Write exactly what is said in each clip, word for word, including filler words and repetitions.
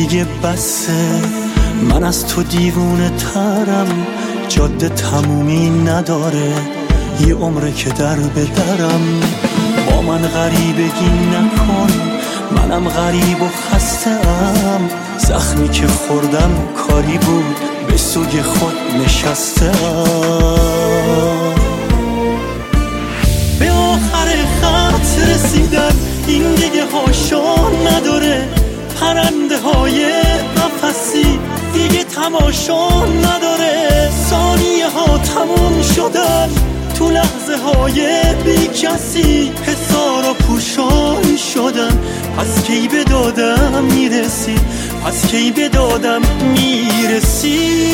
دیگه بسه، من از تو دیوونه ترم، جاده تمومی نداره، یه عمره که در به درم. با من غریبگی نکن، منم غریب و خسته ام، زخمی که خوردم کاری بود، به سوی خود نشسته ام. به آخر خط رسیدن این دیگه هاشان نداره، پرنده های قفسی دیگه تماشان نداره، ثانیه ها تموم شدن تو لحظه های بی کسی، حسار و پوشان شدن، پس کی به دادم میرسی، پس کی به دادم میرسی.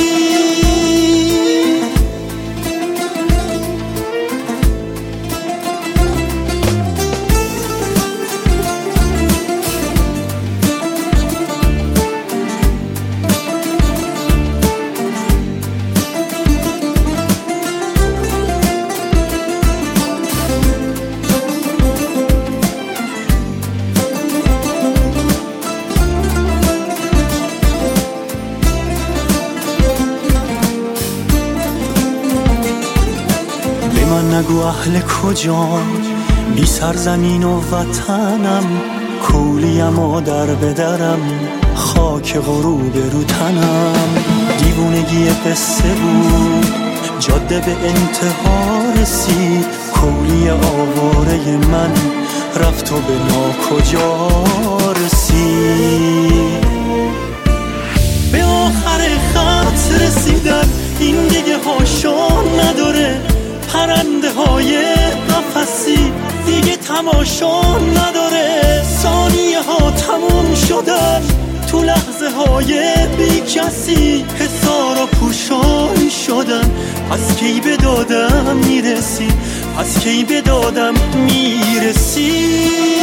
نگو اهل کجام، بی سرزمین و وطنم، کولیم و در بدرم، خاک غروب رو تنم. دیوونگی قصه بود، جاده به انتها رسید، کولی آواره من رفت و به ناکجا رسید. به آخر خط رسیدن این دیگه هاشان نداره، پرنده های قفسی دیگه تماشان نداره، ثانیه ها تموم شدن تو لحظه های بی کسی، حسار و پوشان شدن، پس کی به دادم میرسی، پس کی به دادم میرسی.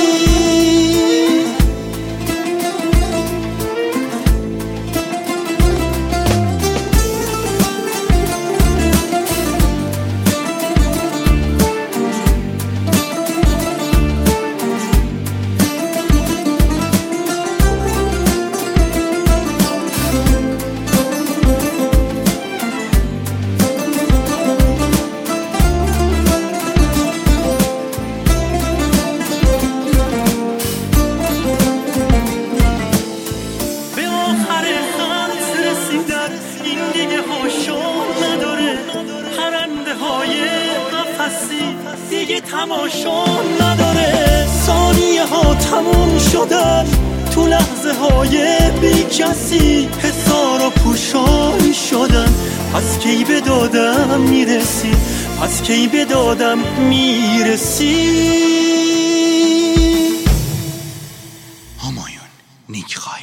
دیگه تماشان نداره، ثانیه ها تموم شدن تو لحظه های بی کسی، حسار و پوشان شدن، پس کی به دادم میرسی، پس کی به دادم میرسی. همایون نیک خواهی.